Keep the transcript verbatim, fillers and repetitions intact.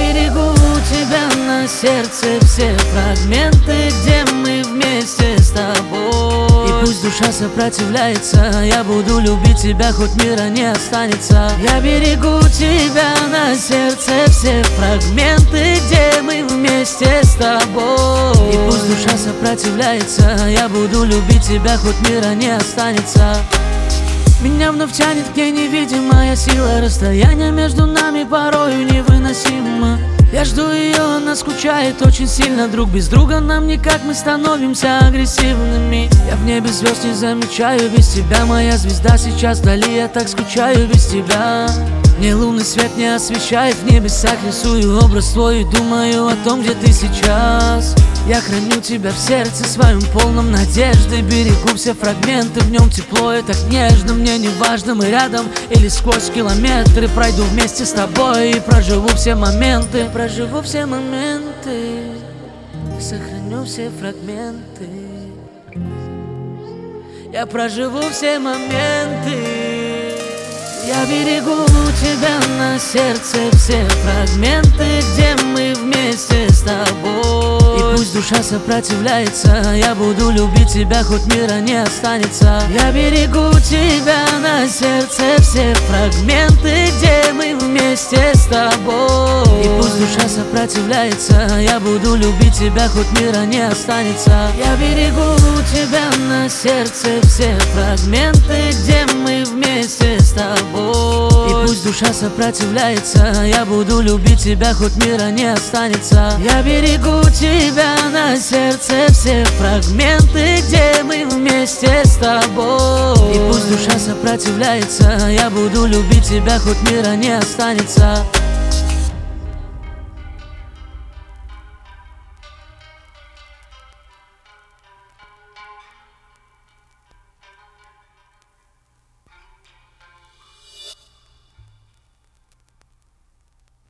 берегу тебя на сердце все фрагменты, где мы вместе с тобой. И пусть душа сопротивляется, я буду любить тебя, хоть мира не останется. Я берегу тебя на сердце все фрагменты, где мы вместе с тобой. И пусть душа сопротивляется, я буду любить тебя, хоть мира не останется. Меня вновь тянет к ней невидимая сила, расстояние между нами порою невыносимо. Я жду ее, она скучает очень сильно. Друг без друга нам никак, мы становимся агрессивными. Я в небе звезд не замечаю без тебя, моя звезда сейчас вдали, я так скучаю без тебя. Мне лунный свет не освещает, в небесах рисую образ твой и думаю о том, где ты сейчас. Я храню тебя в сердце своем, полном надежды, берегу все фрагменты, в нем тепло и так нежно. Мне не важно, мы рядом или сквозь километры, пройду вместе с тобой и проживу все моменты. Проживу все моменты, сохраню все фрагменты. Я проживу все моменты. Я берегу тебя на сердце все фрагменты, где мы вместе с тобой. И пусть душа сопротивляется, я буду любить тебя, хоть мира не останется. Я берегу тебя на сердце все фрагменты, где мы вместе с тобой. И пусть душа сопротивляется, я буду любить тебя, хоть мира не останется. Я берегу тебя на сердце все фрагменты, где мы вместе с тобой. И пусть душа сопротивляется, я буду любить тебя, хоть мира не останется. Я берегу тебя на сердце все фрагменты, где мы вместе с тобой. И пусть душа сопротивляется, я буду любить тебя, хоть мира не останется.